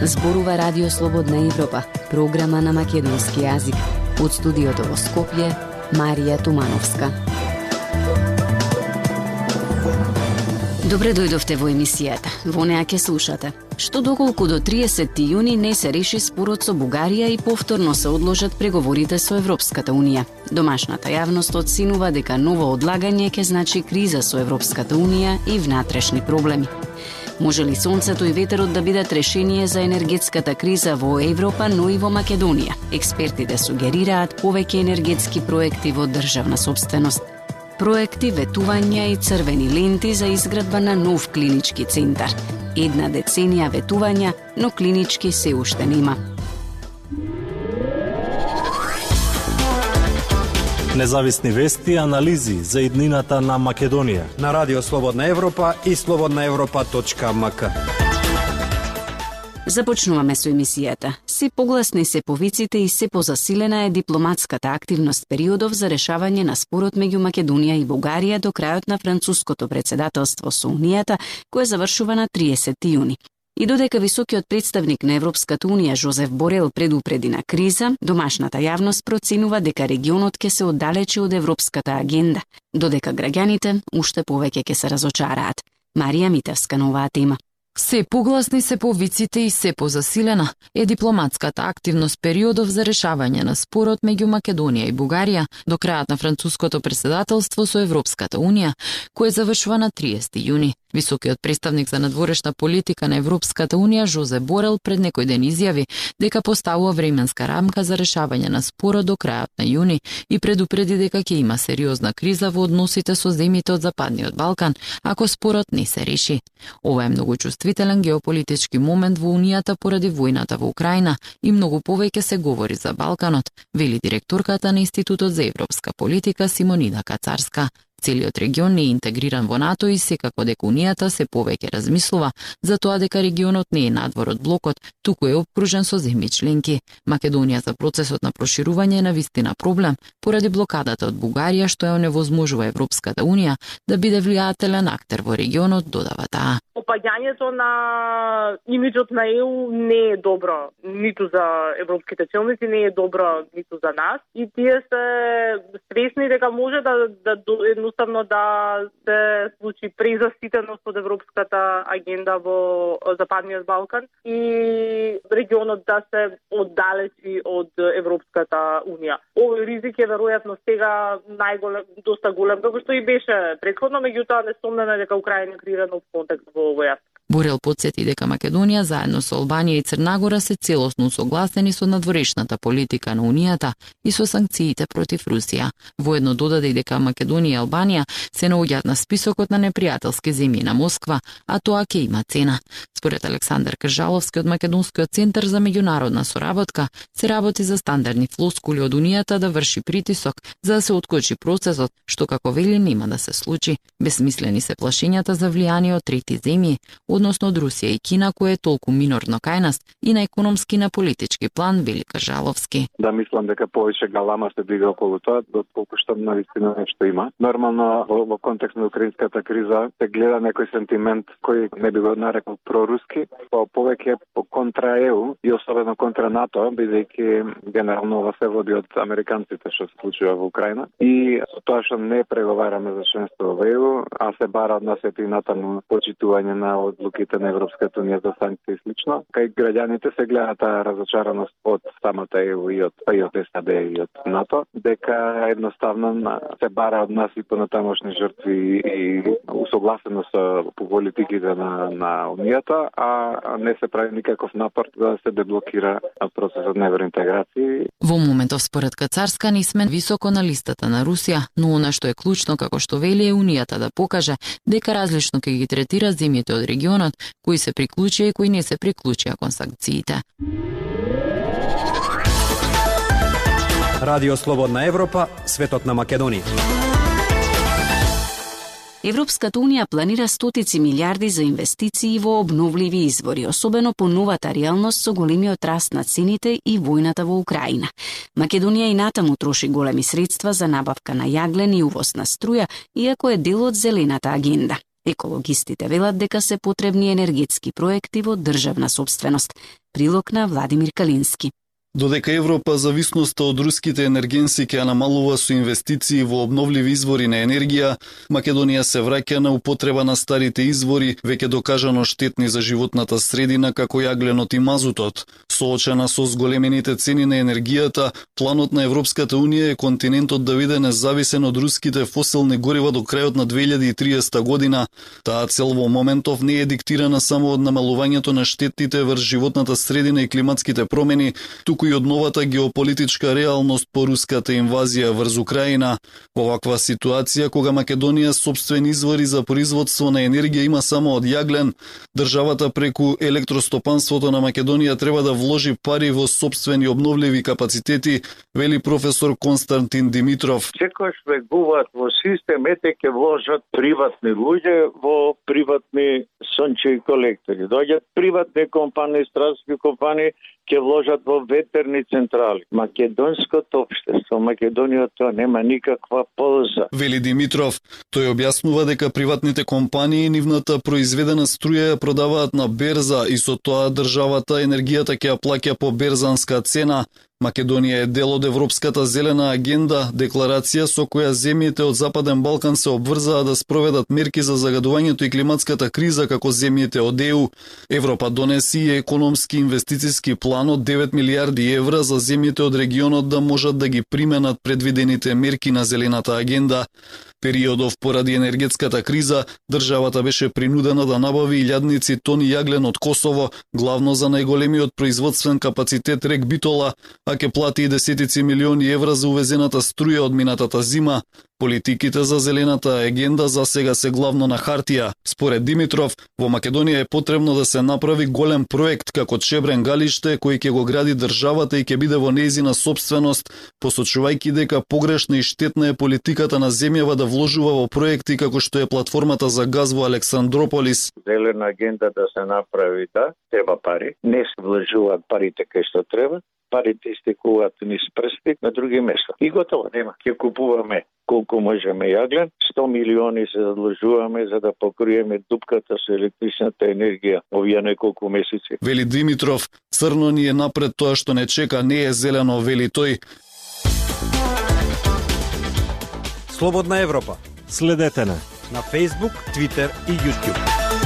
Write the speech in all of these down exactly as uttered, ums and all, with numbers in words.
Зборува Радио Слободна Европа, програма на македонски јазик. Од студиото во Скопје, Марија Тумановска. Добре дојдовте во емисијата. Во неа ќе слушате што доколку до триесетти јуни не се реши спорот со Бугарија и повторно се одложат преговорите со Европската Унија. Домашната јавност оценува дека ново одлагање ќе значи криза со Европската Унија и внатрешни проблеми. Може ли сонцето и ветерот да бидат решение за енергетската криза во Европа, но и во Македонија? Експертите сугерираат повеќе енергетски проекти во државна собственост. Проекти, ветувања и црвени ленти за изградба на нов клинички центар. Една деценија ветувања, но клинички се уште нема. Независни вести и анализи за иднината на Македонија на Радио Слободна Европа и слободна европа точка ем ка. Започнуваме со емисијата. Се погласни се повиците и се позасилена е дипломатската активност периодов за решавање на спорот меѓу Македонија и Бугарија до крајот на француското председателство со Унијата, кое завршува на триесетти јуни. И додека високиот представник на Европската Унија Жозеф Борел предупреди на криза, домашната јавност проценува дека регионот ќе се оддалечи од европската агенда, додека граѓаните уште повеќе ќе се разочараат. Марија Митевска на оваа тема. Се погласни се повиците и се позасилена е дипломатската активност периодов за решавање на спорот меѓу Македонија и Бугарија до крајот на француското председателство со Европската Унија, кое завршува на триесетти јуни. Високиот представник за надворешна политика на Европската Унија Жозеп Борел пред некој ден изјави дека поставува временска рамка за решавање на спорот до крајот на јуни и предупреди дека ќе има сериозна криза во односите со земјите од Западниот Балкан ако спорот не се реши. Ова е многу чувствителен геополитички момент во Унијата поради војната во Украина и многу повеќе се говори за Балканот, вели директорката на Институтот за европска политика Симонида Кацарска. Целиот регион не е интегриран во НАТО и секако дека Унијата се повеќе размислува за тоа дека регионот не е надвор од блокот, туку е опкружен со земји членки. Македонија за процесот на проширување е навистина проблем поради блокадата од Бугарија што ја оневозможува Европската Унија да биде влијателен актер во регионот, додава таа. Опаѓањето на имиџот на Е У не е добро, ниту за европските челници, не е добро ниту за нас. И тие се свесни дека може да, да едноставно да се случи презаситеност од европската агенда во Западниот Балкан и регионот да се оддалечи од Европската Унија. Овој ризик е веројатно сега најголем, доста голем, како што и беше претходно, меѓутоа несомнено е дека Украина креира нов контекст во овој аспект. Борел потсети дека Македонија заедно со Албанија и Црнагора се целосно согласени со надворешната политика на Унијата и со санкциите против Русија. Воедно додаде и дека Македонија и Албанија се наоѓаат на списокот на непријателски земји на Москва, а тоа ќе има цена. Според Александар Кржаловски од Македонскиот центар за меѓународна соработка, се работи за стандардни флоскули од Унијата да врши притисок за да се откочи процесот, што како вели нема да се случи. Бесмислени се плашењата за влијание од трети земји, односно од Русија и Кина, кој е толку минорно кај нас и на економски и на политички план, вели Кржаловски. Да мислам дека повеќе галама се дига околу тоа, доколку што навистина нешто има. Нормално во, во контекст на украинската криза се гледа некој сентимент кој не би го нарекол проруски, по повеќе по контра Е У и особено контра НАТО, бидејќи генерално ова се води од американците што се случува во Украина. И со тоа што не преговараме за членство во Е У, а се бара од нас и натаму почитување на одлуките на Европската Унија за санкции и слично, кај граѓаните се гледа таа разочараност од самата Е У и од, и од С А Д и од НАТО, дека едноставно се бара од нас и понатамошни жртви и усогласено со политиките на, на Унијата, а не се прави никаков напор да се деблокира процесот на евроинтеграција. Во моментов според Кацарска не сме високо на листата на Русија, но она што е клучно, како што вели, е Унијата да покаже дека различно ќе ги третира земјите од регионот, кои се приклучија и кои не се приклучија кон санкциите. Радио Слободна Европа, светот на Македонија. Европската Унија планира стотици милиарди за инвестиции во обновливи извори, особено по новата реалност со големиот раст на цените и војната во Украина. Македонија и натаму троши големи средства за набавка на јаглен и увоз на струја, иако е дел од зелената агенда. Екологистите велат дека се потребни енергетски проекти во државна сопственост. Прилог на Владимир Калински. Додека Европа зависноста од руските енергенси ќе намалува со инвестиции во обновливи извори на енергија, Македонија се враќа на употреба на старите извори, веќе докажано штетни за животната средина како јагленот и мазутот. Соочена со зголемените цени на енергијата, планот на Европската унија е континентот да биде независен од руските фосилни горива до крајот на две илјади и триесета година. Таа цел во моментов не е диктирана само од намалувањето на штетите врз животната средина и климатските промени, туку и од новата геополитичка реалност по руската инвазија врз Украина. Во ваква ситуација, кога Македонија сопствени извори за производство на енергија има само од јаглен, државата преку електростопанството на Македонија треба да вложи пари во сопствени обновливи капацитети, вели професор Константин Димитров. Секојаш вегуваат во системете ќе вложат приватни луѓе во приватни сончеви колектори. Доаѓаат приватни компании, стратешки компании ќе вложат во ветерни централи. Македонското општество, Македонија тоа нема никаква полза. Вели Димитров, тој објаснува дека приватните компании нивната произведена струја ја продаваат на берза и со тоа државата енергијата ќе ја плаќа по берзанска цена. Македонија е дел од Европската зелена агенда, декларација со која земјите од Западен Балкан се обврзаа да спроведат мерки за загадувањето и климатската криза како земјите од Е У. Европа донеси и економски инвестициски план од девет милијарди евра за земјите од регионот да можат да ги применат предвидените мерки на зелената агенда. Периодов поради енергетската криза, државата беше принудена да набави илјадници тони јаглен од Косово, главно за најголемиот производствен капацитет рек Битола, а ќе плати и десетици милиони евра за увезената струја од минатата зима. Политиките за зелената агенда за сега се главно на хартија. Според Димитров, во Македонија е потребно да се направи голем проект како Чебрен галиште кој ќе го гради државата и ќе биде во нејзина сопственост, посочувајќи дека погрешна и штетна е политиката на земјава да вложува во проекти како што е платформата за газ во Александрополис. Зелена агенда да се направи, да, треба пари. Не се вложуваат парите кај што треба. Парите истекуваат низ прсти на други места. И готово, нема. Ќе купуваме колку можеме јаглен, сто милиони се задлужуваме за да покриеме дупката со електричната енергија овие неколку месеци. Вели Димитров, црно ни е напред тоа што не чека, не е зелено, вели тој. Слободна Европа. Следете на на Facebook, Twitter и YouTube.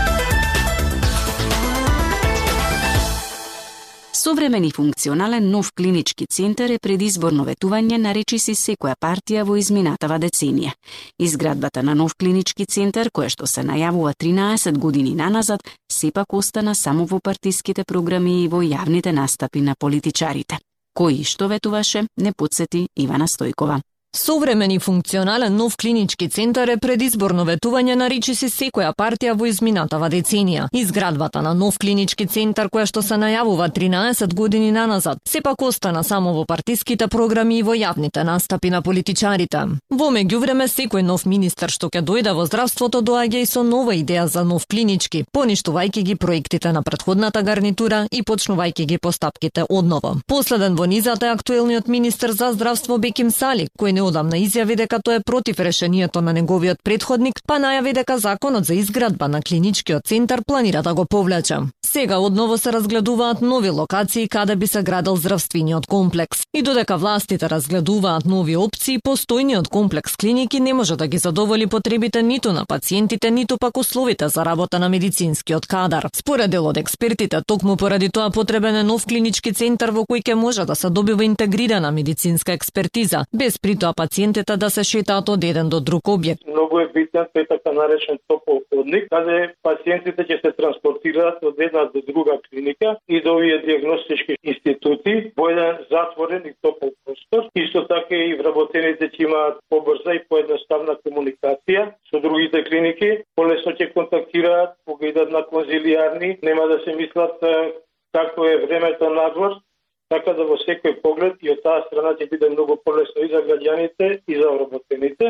Современ и функционален нов клинички центар е предизборно ветување на речиси секоја партија во изминатава деценија. Изградбата на нов клинички центар, која што се најавува тринаесет години наназад, сепак остана само во партиските програми и во јавните настапи на политичарите. Кој и што ветуваше, не потсети Ивана Стојкова. Современ и функционален нов клинички центар е предизборно ветување на речиси секоја партија во изминатава деценија. Изградбата на нов клинички центар, која што се најавува тринаесет години наназад, сепак остана само во партиските програми и во јавните настапи на политичарите. Во меѓувреме, секој нов министер што ќе дојде во здравството доаѓа и со нова идеја за нов клинички, поништувајќи ги проектите на претходната гарнитура и почнувајќи ги постапките одново. Последен во низата е актуелниот министер за здравство Беким Сали, кој неодамна изјави дека тоа е против решението на неговиот претходник, па најави дека законот за изградба на клиничкиот центар планира да го повлече. Сега одново се разгледуваат нови локации каде би се градел здравствениот комплекс. И додека властите разгледуваат нови опции, постојниот комплекс клиники не може да ги задоволи потребите ниту на пациентите, ниту пак условите за работа на медицинскиот кадар. Според дел од експертите, токму поради тоа потребен е нов клинички центар во кој ќе може да се добива интегрирана медицинска експертиза, без при тоа пациентите да се шетаат од еден до друг објект. Многу е битен тој така наречен топол ходник, каде пациентите ќе се транспортираат од една до друга клиника и до овие диагностички институти во еден затворен и топол простор. Исто така и вработените ќе имаат побрза и поедноставна комуникација со другите клиники, полесно ќе контактираат кога идат на конзилијарни, нема да се мислат како е времето надвор, така да во секој поглед и од таа страна ќе биде многу полесно и за граѓаните и за вработените.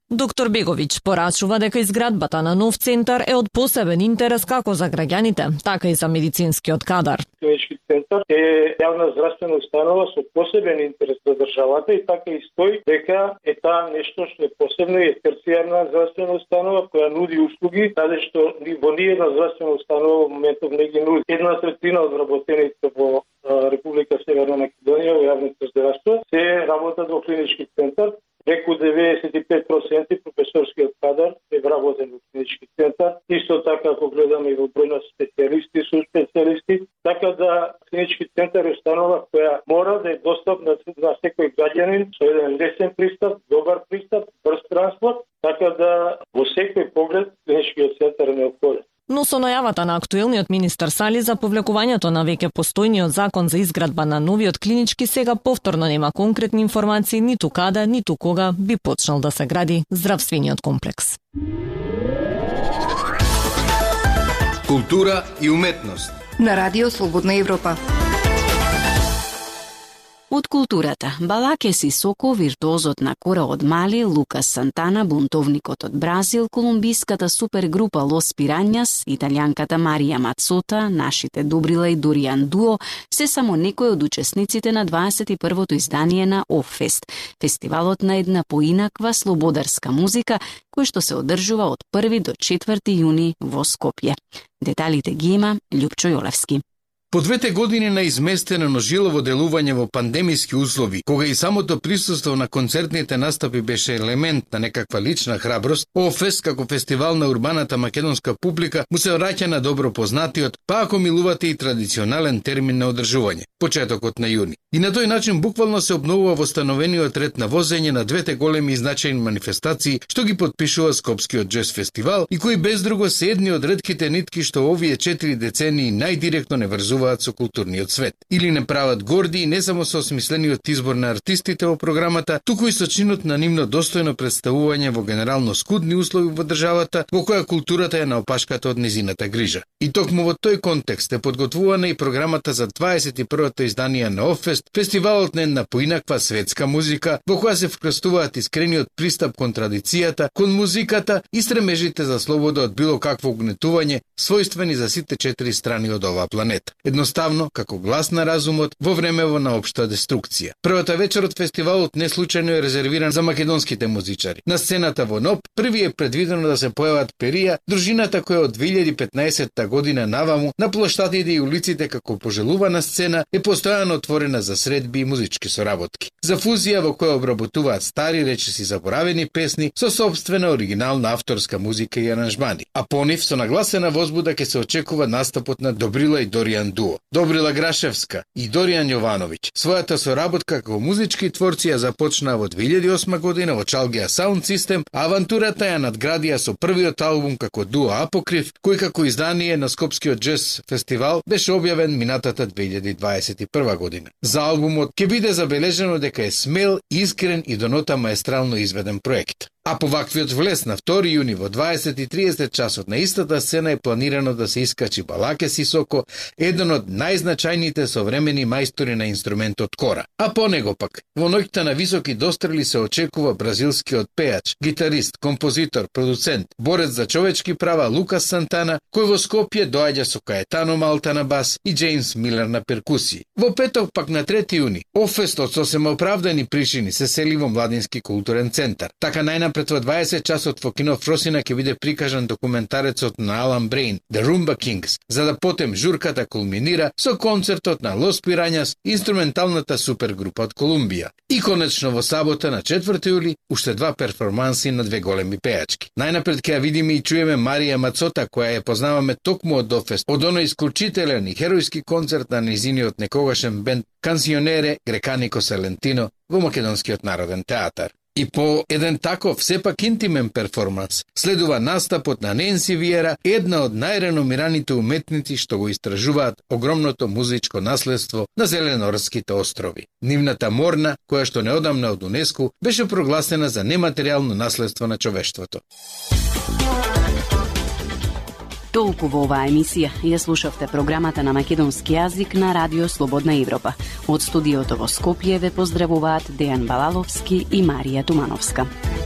Доктор Беговиќ порачува дека изградбата на нов центар е од посебен интерес како за граѓаните, така и за медицинскиот кадар. Клинички центар е јавна здравствена установа со посебен интерес за државата и така и стои дека е таа нешто што е посебно и е терцијарна здравствена установа која нуди услуги, каде што во ни една здравствена установа во моментов не ги нуди. Една третина од вработените во Република Северна Македонија во јавното здравство се работат во клинички центар. Преку деветдесет и пет проценти професорскиот кадар е вработен во клинички центар. Исто така, ако гледаме и во број на специјалисти, су специјалисти, така да клинички центар е установа која мора да е достапна на секој граѓанин со еден лесен пристап, добар пристап, брз транспорт, така да во секој поглед клиничкиот центар е неопходен. Но со најавата на актуелниот министер Сали за повлекувањето на веќе постојниот закон за изградба на новиот клинички, сега повторно нема конкретни информации ниту каде, ниту кога би почнал да се гради здравствениот комплекс. Култура и уметност на Радио Слободна Европа. Од културата, Балаке Сисоко, виртуозот на кора од Мали, Лукас Сантана, бунтовникот од Бразил, колумбиската супергрупа Лос Пиранјас, италијанката Марија Мацота, нашите Добрила и Доријан Дуо, се само некои од учесниците на дваесет и првото издание на Оффест, фестивалот на една поинаква слободарска музика, кој што се одржува од први до четврти јуни во Скопје. Деталите ги има Љупчо Јолевски. По двете години на изместено, но жилово делување во пандемиски услови, кога и самото присуство на концертните настапи беше елемент на некаква лична храброст, Оффест како фестивал на урбаната македонска публика му се враќа на добро познатиот, па ако милувате и традиционален термин на одржување, почетокот на јуни. И на тој начин буквално се обновува востановениот ред на возење на двете големи и значајни манифестации што ги потпишува Скопскиот џез фестивал и кои без друго се едни од ретките нитки што овие четири децении најдиректно не врзуваат со културниот свет. Или не прават горди не само со осмислениот избор на артистите во програмата, туку и со чинот на нивно достојно представување во генерално скудни услови во државата, во која културата е на опашката од низината грижа. И токму во тој контекст е подготвувана и програмата за дваесет и првото издание на Оффест, фестивалот на една поинаква светска музика, во која се вкрстуваат искрениот пристап кон традицијата, кон музиката и стремежите за слобода од било какво угнетување, својствени за сите четири страни од оваа планета. Едноставно, како глас на разумот во времево на општа деструкција. Првата вечер од фестивалот не случајно е резервиран за македонските музичари. На сцената во НОП први е предвидено да се појават Перија, дружината која од две илјади и петнаесетта година наваму на плоштадите и улиците како пожелувана сцена е постојано отворена за средби и музички соработки. За фузија во која обработуваат стари речиси заборавени песни со собствена оригинална авторска музика и аранжмани. А по нив со нагласена возбуда ќе се очекува настапот на Добрила и Доријан Дуо. Добрила Грашевска и Доријан Јовановиќ својата соработка како музички творци ја започнаа во две илјади и осма година во Чалгеа Sound System, а авантурата ја надградија со првиот албум како дуо Апокриф, кој како издание на Скопскиот џез фестивал беше објавен минатата две илјади дваесет и прва година. За албумот ќе биде забележено дека е смел, искрен и до нота маестрално изведен проект. А по ваквиот влез на втори јуни во дваесет и триесет часот на истата сцена е планирано да се искачи Балаке Сисоко, еден од најзначајните современи мајстори на инструментот кора. А по него пак, во ноќта на високи дострели се очекува бразилскиот пејач, гитарист, композитор, продуцент, борец за човечки права Лукас Сантана, кој во Скопје доаѓа со Каетано Малта на бас и Джеймс Милер на перкусии. Во петок пак на трети јуни, Оффест од сосема оправдани причини се сели во Младински културен центар. Така најнапред во дваесет часот во кино Фросина ќе биде прикажан документарецот на Алан Брейн, The Rumba Kings, за да потем журката кулминира со концертот на Лос Пиранјас, инструменталната супергрупа од Колумбија. И конечно во сабота на четврти јули уште два перформанси на две големи пејачки. Најнапред ќе ја видиме и чуеме Марија Мацота, која ја познаваме токму од Оффест, од оној исклучителен и херојски концерт на низиниот некогашен бенд Канционере Греканико Салентино во Македонскиот народен театар. И по еден таков сепак интимен перформанс следува настапот на Ненси Виера, една од најреномираните уметници што го истражуваат огромното музичко наследство на Зеленорските острови. Нивната морна, која што неодамна од УНЕСКО беше прогласена за нематеријално наследство на човештвото. Толку во оваа емисија ја слушавте програмата на македонски јазик на Радио Слободна Европа. Од студиото во Скопје ве поздравуваат Дејан Балаловски и Марија Тумановска.